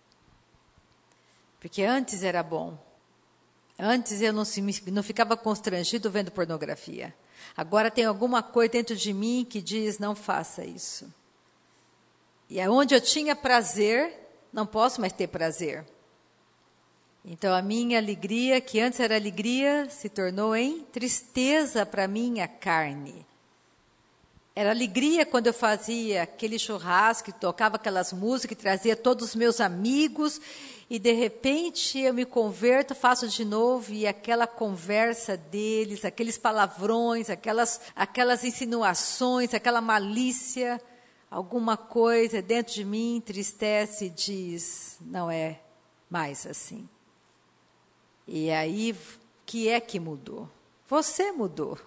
Porque antes era bom. Antes eu não ficava constrangido vendo pornografia. Agora tem alguma coisa dentro de mim que diz: não faça isso. E aonde eu tinha prazer, não posso mais ter prazer. Então a minha alegria, que antes era alegria, se tornou em tristeza para a minha carne. Era alegria quando eu fazia aquele churrasco, tocava aquelas músicas, trazia todos os meus amigos, e de repente eu me converto, faço de novo, e aquela conversa deles, aqueles palavrões, aquelas insinuações, aquela malícia, alguma coisa dentro de mim entristece e diz: não é mais assim. E aí, o que é que mudou? Você mudou.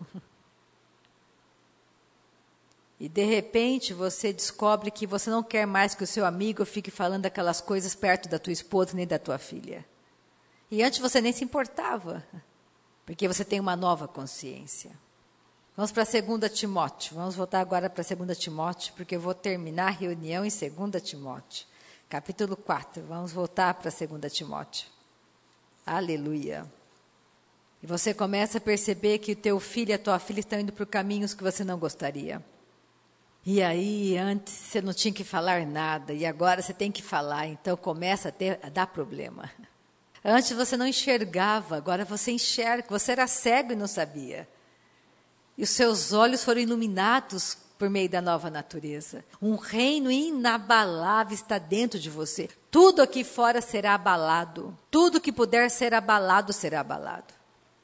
E de repente você descobre que você não quer mais que o seu amigo fique falando aquelas coisas perto da tua esposa nem da tua filha. E antes você nem se importava, porque você tem uma nova consciência. Vamos para 2 Timóteo. Vamos voltar agora para 2 Timóteo, porque eu vou terminar a reunião em 2 Timóteo. Capítulo 4. Vamos voltar para 2 Timóteo. Aleluia. E você começa a perceber que o teu filho e a tua filha estão indo por caminhos que você não gostaria. E aí, antes você não tinha que falar nada, e agora você tem que falar, então começa a dar problema. Antes você não enxergava, agora você enxerga, você era cego e não sabia. E os seus olhos foram iluminados por meio da nova natureza. Um reino inabalável está dentro de você. Tudo aqui fora será abalado. Tudo que puder ser abalado, será abalado.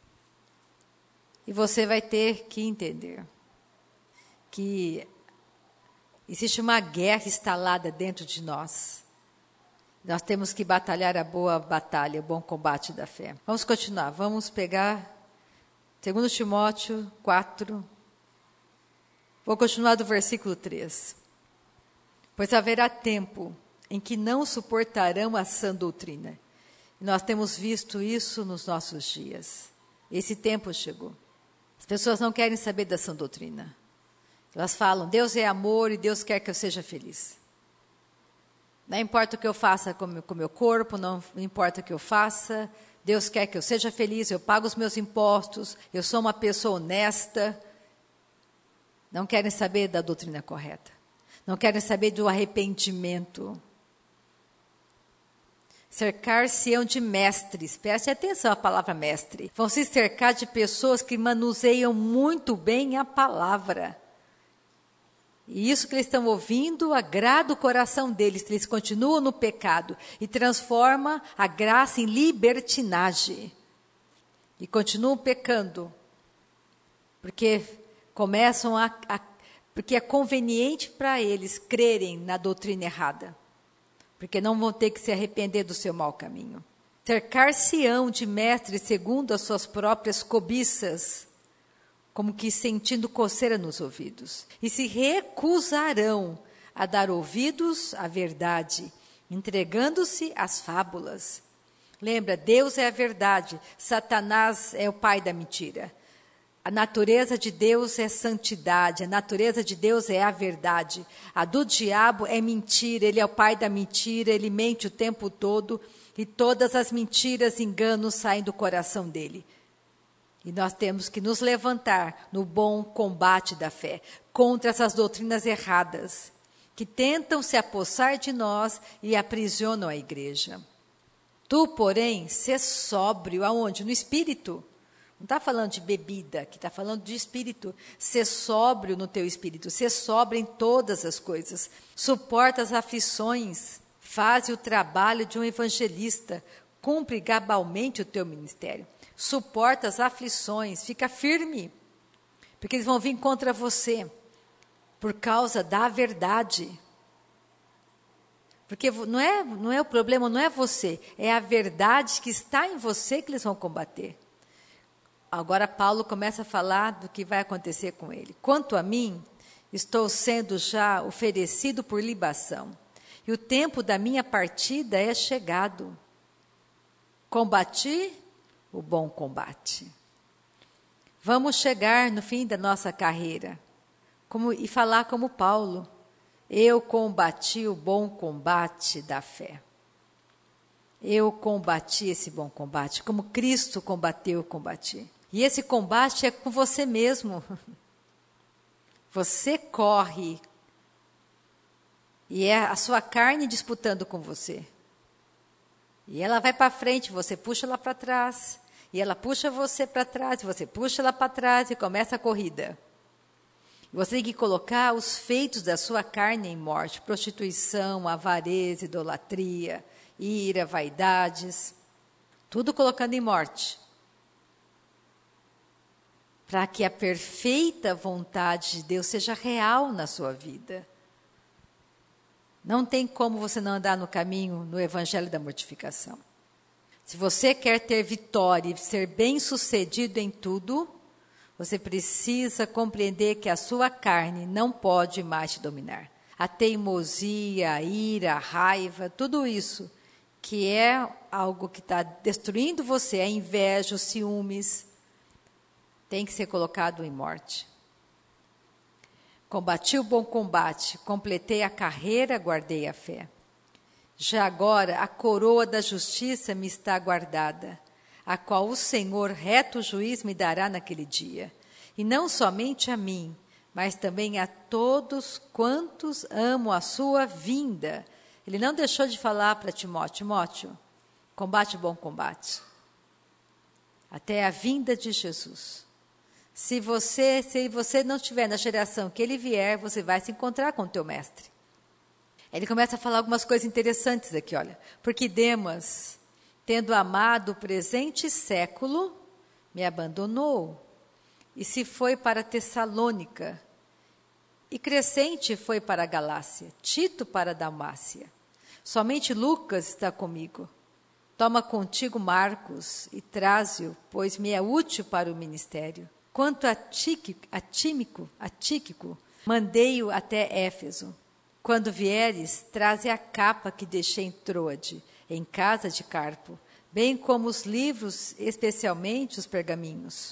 E você vai ter que entender que existe uma guerra instalada dentro de nós. Nós temos que batalhar a boa batalha, o bom combate da fé. Vamos continuar, vamos pegar 2 Timóteo 4. Vou continuar do versículo 3. Pois haverá tempo em que não suportarão a sã doutrina. E nós temos visto isso nos nossos dias. Esse tempo chegou. As pessoas não querem saber da sã doutrina. Elas falam: Deus é amor e Deus quer que eu seja feliz. Não importa o que eu faça com o meu corpo, não importa o que eu faça, Deus quer que eu seja feliz, eu pago os meus impostos, eu sou uma pessoa honesta. Não querem saber da doutrina correta. Não querem saber do arrependimento. Cercar-se-ão de mestres, preste atenção à palavra mestre. Vão se cercar de pessoas que manuseiam muito bem a palavra. E isso que eles estão ouvindo agrada o coração deles, que eles continuam no pecado e transforma a graça em libertinagem. E continuam pecando, porque porque é conveniente para eles crerem na doutrina errada, porque não vão ter que se arrepender do seu mau caminho. Cercar-se-ão de mestres segundo as suas próprias cobiças, como que sentindo coceira nos ouvidos, e se recusarão a dar ouvidos à verdade, entregando-se às fábulas. Lembra, Deus é a verdade, Satanás é o pai da mentira. A natureza de Deus é santidade, a natureza de Deus é a verdade. A do diabo é mentira, ele é o pai da mentira, ele mente o tempo todo, e todas as mentiras e enganos saem do coração dele. E nós temos que nos levantar no bom combate da fé, contra essas doutrinas erradas, que tentam se apossar de nós e aprisionam a igreja. Tu, porém, sê sóbrio, aonde? No espírito. Não está falando de bebida, que está falando de espírito. Sê sóbrio no teu espírito, sê sóbrio em todas as coisas. Suporta as aflições, faze o trabalho de um evangelista, cumpre gabalmente o teu ministério. Suporta as aflições, fica firme, porque eles vão vir contra você, por causa da verdade. Porque não é o problema, não é você, é a verdade que está em você que eles vão combater. Agora Paulo começa a falar do que vai acontecer com ele. Quanto a mim, estou sendo já oferecido por libação, e o tempo da minha partida é chegado. Combati o bom combate. Vamos chegar no fim da nossa carreira e falar como Paulo: eu combati o bom combate da fé. Eu combati esse bom combate, como Cristo combateu, eu combati. E esse combate é com você mesmo. Você corre e é a sua carne disputando com você. E ela vai para frente, você puxa ela para trás. E ela puxa você para trás, você puxa ela para trás e começa a corrida. Você tem que colocar os feitos da sua carne em morte. Prostituição, avareza, idolatria, ira, vaidades. Tudo colocando em morte. Para que a perfeita vontade de Deus seja real na sua vida. Não tem como você não andar no caminho, no evangelho da mortificação. Se você quer ter vitória e ser bem-sucedido em tudo, você precisa compreender que a sua carne não pode mais te dominar. A teimosia, a ira, a raiva, tudo isso que é algo que está destruindo você, a inveja, os ciúmes, tem que ser colocado em morte. Combati o bom combate, completei a carreira, guardei a fé. Já agora a coroa da justiça me está guardada, a qual o Senhor, reto juiz, me dará naquele dia. E não somente a mim, mas também a todos quantos amam a sua vinda. Ele não deixou de falar para Timóteo: Timóteo, combate o bom combate. Até a vinda de Jesus. Se você não estiver na geração que ele vier, você vai se encontrar com o teu mestre. Ele começa a falar algumas coisas interessantes aqui, olha. Porque Demas, tendo amado o presente século, me abandonou e se foi para Tessalônica. E Crescente foi para a Galácia, Tito para a Dalmácia. Somente Lucas está comigo. Toma contigo Marcos e traze-o, pois me é útil para o ministério. Quanto a Tíquico, mandei-o até Éfeso. Quando vieres, traze a capa que deixei em Troade, em casa de Carpo, bem como os livros, especialmente os pergaminhos.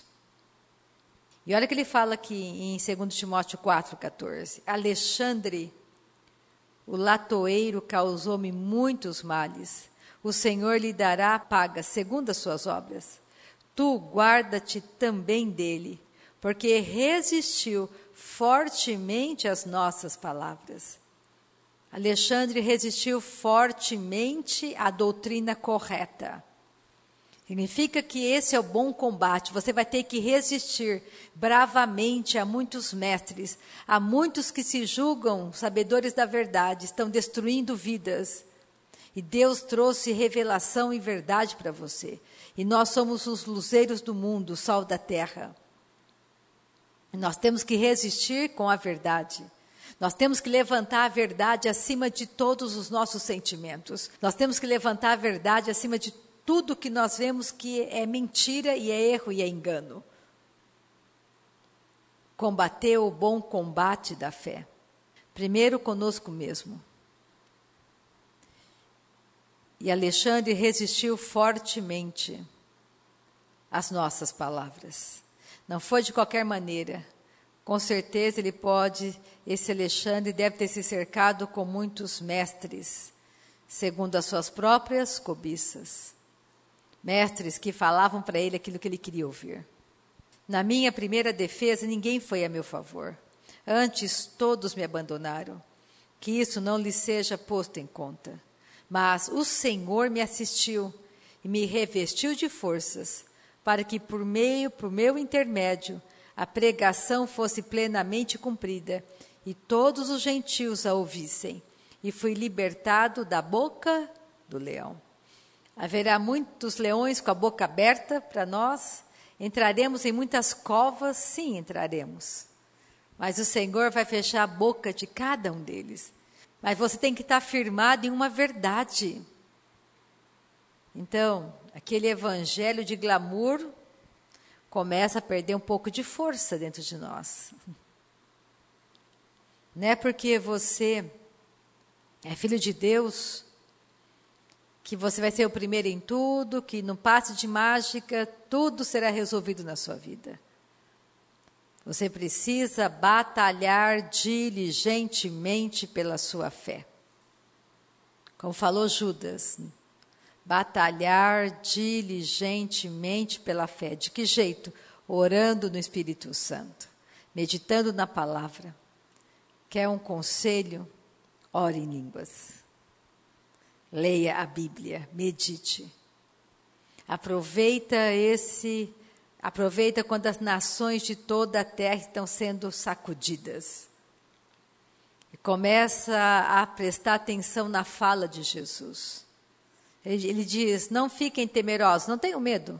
E olha que ele fala aqui em 2 Timóteo 4,14. Alexandre, o latoeiro, causou-me muitos males. O Senhor lhe dará a paga segundo as suas obras. Tu guarda-te também dele, porque resistiu fortemente às nossas palavras. Alexandre resistiu fortemente à doutrina correta. Significa que esse é o bom combate. Você vai ter que resistir bravamente a muitos mestres, a muitos que se julgam sabedores da verdade, estão destruindo vidas. E Deus trouxe revelação e verdade para você. E nós somos os luzeiros do mundo, o sol da terra. E nós temos que resistir com a verdade. Nós temos que levantar a verdade acima de todos os nossos sentimentos. Nós temos que levantar a verdade acima de tudo que nós vemos que é mentira e é erro e é engano. Combater o bom combate da fé. Primeiro conosco mesmo. E Alexandre resistiu fortemente às nossas palavras. Não foi de qualquer maneira. Com certeza esse Alexandre deve ter se cercado com muitos mestres, segundo as suas próprias cobiças. Mestres que falavam para ele aquilo que ele queria ouvir. Na minha primeira defesa, ninguém foi a meu favor. Antes, todos me abandonaram. Que isso não lhe seja posto em conta. Mas o Senhor me assistiu e me revestiu de forças, para que por meu intermédio, a pregação fosse plenamente cumprida, e todos os gentios a ouvissem. E fui libertado da boca do leão. Haverá muitos leões com a boca aberta para nós. Entraremos em muitas covas, sim, entraremos. Mas o Senhor vai fechar a boca de cada um deles. Mas você tem que estar firmado em uma verdade. Então, aquele evangelho de glamour começa a perder um pouco de força dentro de nós. Não é porque você é filho de Deus que você vai ser o primeiro em tudo, que no passe de mágica tudo será resolvido na sua vida. Você precisa batalhar diligentemente pela sua fé. Como falou Judas, batalhar diligentemente pela fé. De que jeito? Orando no Espírito Santo, meditando na palavra. Quer um conselho? Ore em línguas. Leia a Bíblia, medite. Aproveita quando as nações de toda a terra estão sendo sacudidas. E começa a prestar atenção na fala de Jesus. Ele diz, não fiquem temerosos, não tenham medo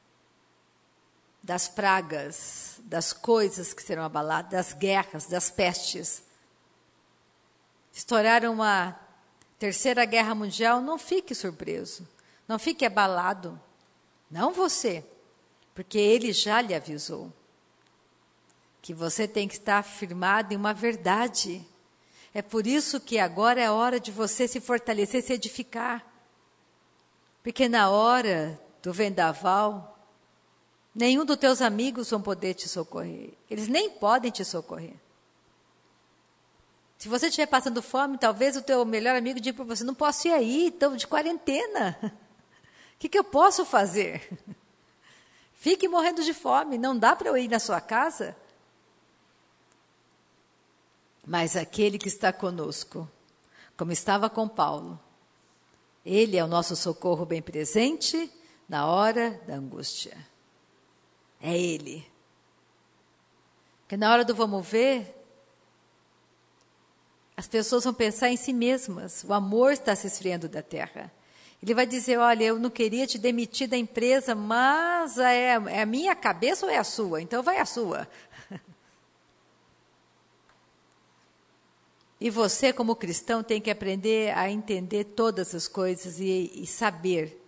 das pragas, das coisas que serão abaladas, das guerras, das pestes. Estouraram uma Terceira Guerra Mundial, não fique surpreso, não fique abalado, não você, porque ele já lhe avisou que você tem que estar firmado em uma verdade. É por isso que agora é a hora de você se fortalecer, se edificar, porque na hora do vendaval, nenhum dos teus amigos vão poder te socorrer, eles nem podem te socorrer. Se você estiver passando fome, talvez o teu melhor amigo diga para você, não posso ir aí, estou de quarentena. O que eu posso fazer? Fique morrendo de fome, não dá para eu ir na sua casa? Mas aquele que está conosco, como estava com Paulo, ele é o nosso socorro bem presente na hora da angústia. É ele. Porque na hora do vamos ver, as pessoas vão pensar em si mesmas. O amor está se esfriando da terra. Ele vai dizer, olha, eu não queria te demitir da empresa, mas é a minha cabeça ou é a sua? Então vai a sua. E você, como cristão, tem que aprender a entender todas as coisas e saber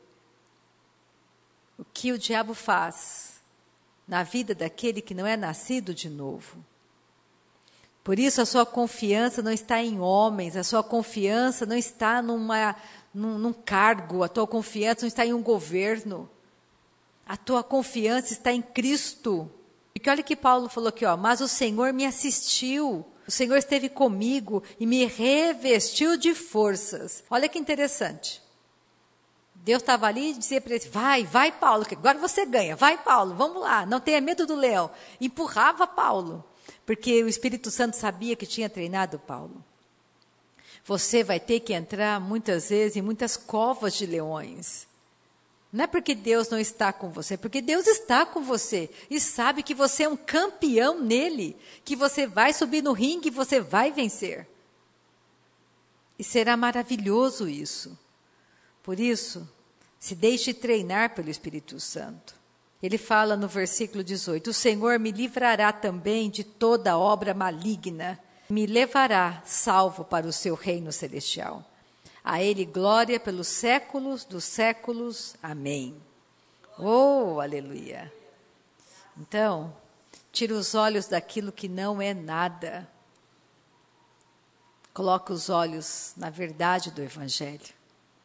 o que o diabo faz na vida daquele que não é nascido de novo. Por isso a sua confiança não está em homens, a sua confiança não está num cargo, a tua confiança não está em um governo. A tua confiança está em Cristo. Porque olha que Paulo falou aqui, mas o Senhor me assistiu, o Senhor esteve comigo e me revestiu de forças. Olha que interessante. Deus estava ali e dizia para ele, vai Paulo, que agora você ganha, vai Paulo, vamos lá, não tenha medo do leão. Empurrava Paulo. Porque o Espírito Santo sabia que tinha treinado Paulo. Você vai ter que entrar muitas vezes em muitas covas de leões. Não é porque Deus não está com você, é porque Deus está com você e sabe que você é um campeão nele, que você vai subir no ringue e você vai vencer. E será maravilhoso isso. Por isso, se deixe treinar pelo Espírito Santo. Ele fala no versículo 18, o Senhor me livrará também de toda obra maligna, me levará salvo para o seu reino celestial. A Ele glória pelos séculos dos séculos. Amém. Oh, aleluia. Então, tira os olhos daquilo que não é nada. Coloca os olhos na verdade do Evangelho.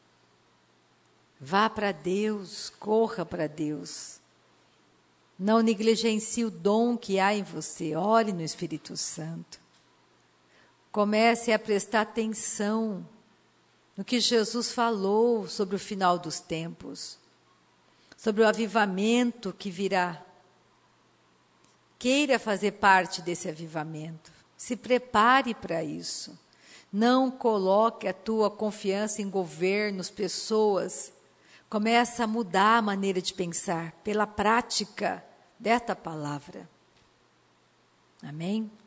Vá para Deus, corra para Deus. Não negligencie o dom que há em você. Ore no Espírito Santo. Comece a prestar atenção no que Jesus falou sobre o final dos tempos, sobre o avivamento que virá. Queira fazer parte desse avivamento. Se prepare para isso. Não coloque a tua confiança em governos, pessoas. Começa a mudar a maneira de pensar pela prática desta palavra. Amém?